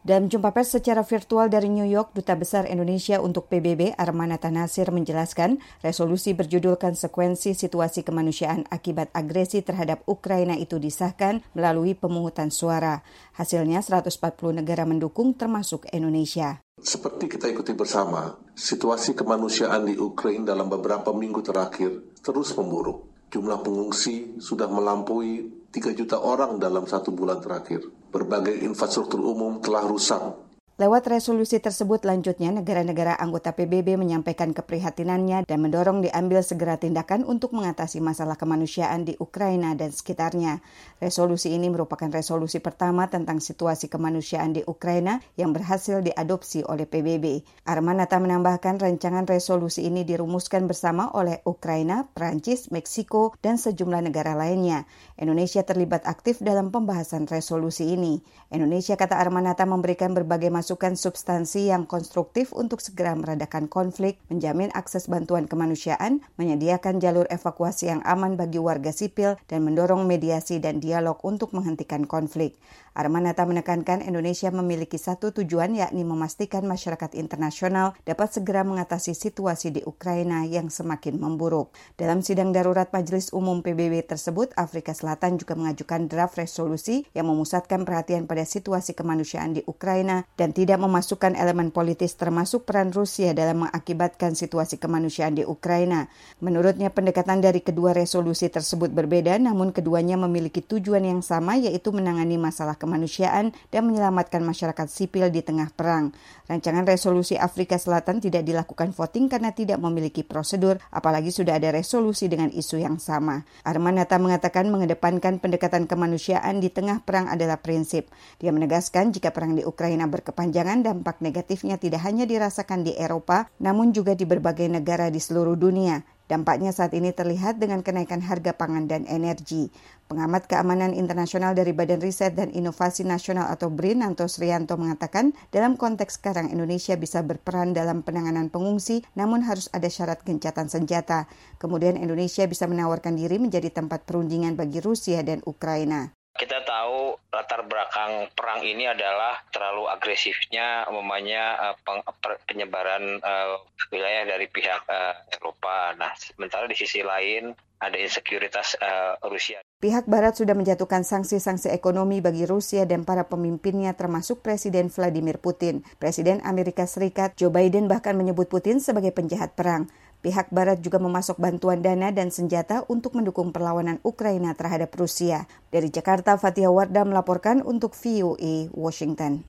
Dalam jumpa pers secara virtual dari New York, Duta Besar Indonesia untuk PBB Armanata Nasir menjelaskan resolusi berjudul Konsekuensi Situasi Kemanusiaan Akibat Agresi Terhadap Ukraina itu disahkan melalui pemungutan suara. Hasilnya 140 negara mendukung termasuk Indonesia. Seperti kita ikuti bersama, situasi kemanusiaan di Ukraina dalam beberapa minggu terakhir terus memburuk. Jumlah pengungsi sudah melampaui 3 juta orang dalam 1 bulan terakhir. Berbagai infrastruktur umum telah rusak. Lewat resolusi tersebut, lanjutnya negara-negara anggota PBB menyampaikan keprihatinannya dan mendorong diambil segera tindakan untuk mengatasi masalah kemanusiaan di Ukraina dan sekitarnya. Resolusi ini merupakan resolusi pertama tentang situasi kemanusiaan di Ukraina yang berhasil diadopsi oleh PBB. Armanata menambahkan rancangan resolusi ini dirumuskan bersama oleh Ukraina, Prancis, Meksiko, dan sejumlah negara lainnya. Indonesia terlibat aktif dalam pembahasan resolusi ini. Indonesia, kata Armanata, memberikan berbagai masukan substansi yang konstruktif untuk segera meredakan konflik, menjamin akses bantuan kemanusiaan, menyediakan jalur evakuasi yang aman bagi warga sipil, dan mendorong mediasi dan dialog untuk menghentikan konflik. Armanata menekankan Indonesia memiliki satu tujuan, yakni memastikan masyarakat internasional dapat segera mengatasi situasi di Ukraina yang semakin memburuk. Dalam sidang darurat Majelis Umum PBB tersebut, Afrika Selatan juga mengajukan draft resolusi yang memusatkan perhatian pada situasi kemanusiaan di Ukraina dan tidak memasukkan elemen politis termasuk peran Rusia dalam mengakibatkan situasi kemanusiaan di Ukraina. Menurutnya, pendekatan dari kedua resolusi tersebut berbeda, namun keduanya memiliki tujuan yang sama, yaitu menangani masalah kemanusiaan dan menyelamatkan masyarakat sipil di tengah perang. Rancangan resolusi Afrika Selatan tidak dilakukan voting karena tidak memiliki prosedur, apalagi sudah ada resolusi dengan isu yang sama. Armanata mengatakan mengedepankan pendekatan kemanusiaan di tengah perang adalah prinsip. Dia menegaskan jika perang di Ukraina berkepanjangan, dampak negatifnya tidak hanya dirasakan di Eropa, namun juga di berbagai negara di seluruh dunia. Dampaknya saat ini terlihat dengan kenaikan harga pangan dan energi. Pengamat keamanan internasional dari Badan Riset dan Inovasi Nasional atau BRIN, Nanto Srianto, mengatakan dalam konteks sekarang Indonesia bisa berperan dalam penanganan pengungsi, namun harus ada syarat gencatan senjata. Kemudian Indonesia bisa menawarkan diri menjadi tempat perundingan bagi Rusia dan Ukraina. Kita tahu latar belakang perang ini adalah terlalu agresifnya penyebaran wilayah dari pihak Eropa. Nah, sementara di sisi lain ada insekuritas Rusia. Pihak Barat sudah menjatuhkan sanksi-sanksi ekonomi bagi Rusia dan para pemimpinnya termasuk Presiden Vladimir Putin. Presiden Amerika Serikat Joe Biden bahkan menyebut Putin sebagai penjahat perang. Pihak Barat juga memasok bantuan dana dan senjata untuk mendukung perlawanan Ukraina terhadap Rusia. Dari Jakarta, Fathia Wardah melaporkan untuk VOA Washington.